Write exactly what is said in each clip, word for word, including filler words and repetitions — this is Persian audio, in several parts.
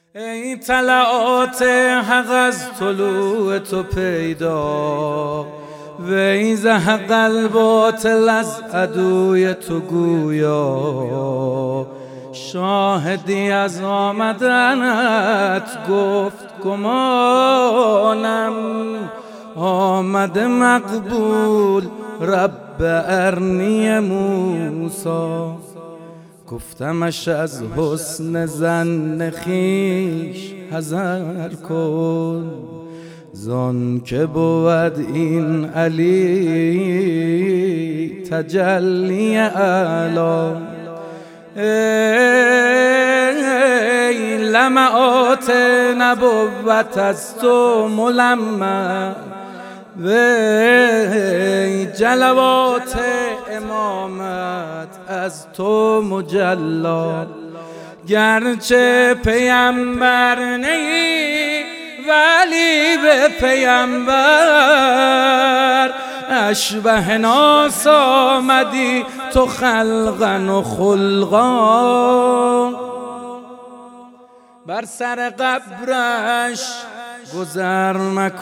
ای طلعات حق از طلوع تو پیدا، وی زهق الباطل از عدوی تو گویا. شاهدی از آمدنت گفت گمانم، آمده مقبول رب ارنی موسی. گفتمش از حسن ظن خویش حذر کن، زان که بود این علی تجلی اعلی. ای لمعات نبوت از تو ملمع، وی جلوات امامت از تو مجلا. گرچه پیمبر نی ولی به پیمبر اشبه ناس آمدی تو خلقا و خلقا. بر سر قبرش گذر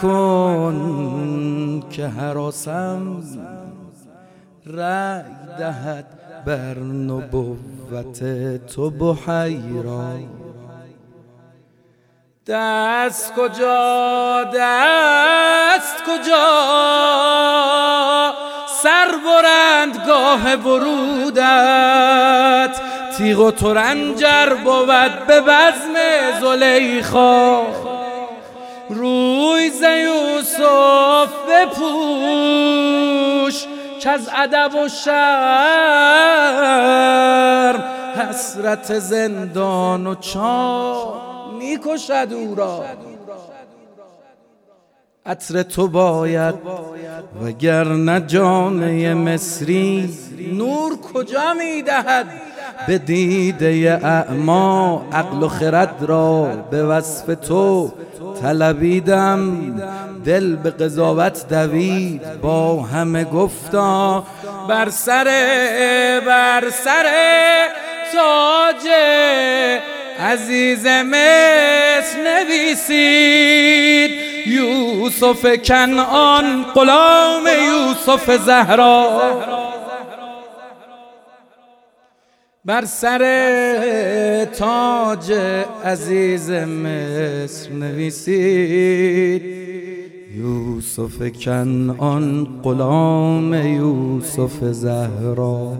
مکن که هراسم رأی دهد بر نبوت تو بحیرا. دست کجا دست کجا سر برندگاه ورودت، تیغ و ترنجر بود به بزم زلیخا. روی ز یوسف بپوش که از ادب و شرم حسرت زندان و چاه میکشد او را. عطر تو باید وگرنه جامعه مصری نور کجا میدهد به دیده اعما. عقل و خرد را به وصف تو طلبیدم، دل به قضاوت دوید با همه گفتا. بر سر بر سر تاج عزیز مصر نویسید یوسف کنعان غلام یوسف زهرا. بر سر تاج عزیز مصر نویسید یوسف کنعان غلام یوسف زهرا.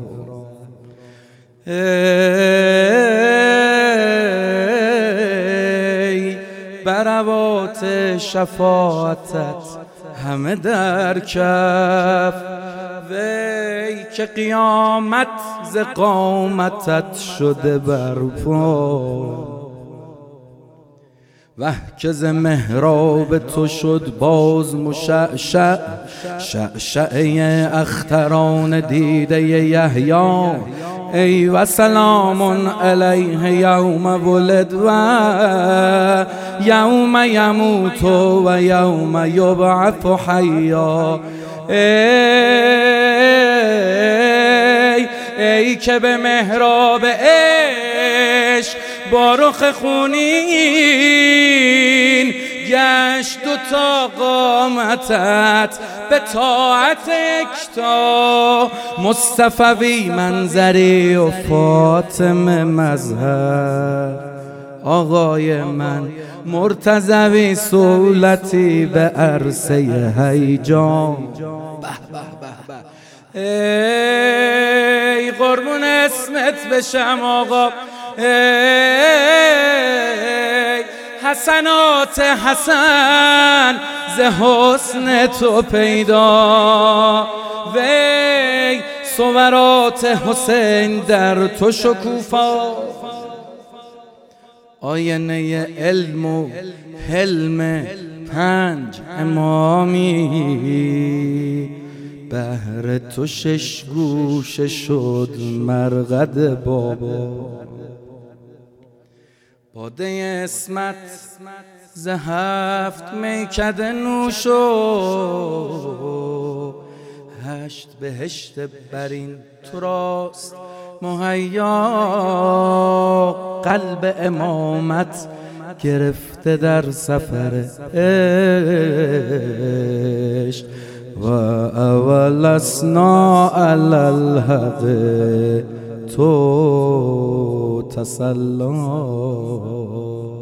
ای بروات شفاعتت همه در کف، وی که قیامت ز قامتت شده برپا. وه که ز محراب تو شد باز مشعشع، شعشعه اختران دیده یحیی. ای و سلام علیه یوم ولد و یوم یموت و یوم یبعث حیا. ای ای که به محراب عشق با رخ خونین گشت دو تا قامتت به طاعت یکتا. مصطفی منظری و فاطمه مظهر، آقای من مرتضوی صولتی به عرصه هیجان. ای قربون اسمت بشم آقا، ای حسنات حسن ز حسن تو پیدا، وی صورات حسین در تو شکوفا. آینه علم و حلم پنج امامی، بهر تو شش گوشه شد مرقد بابا. باده اسمت ز هفت میکده نوشو، هشت بهشت برین تو راست مهیا. قلب امامت گرفته در سفر عشق و اولسنا علی الحق تو تسلم.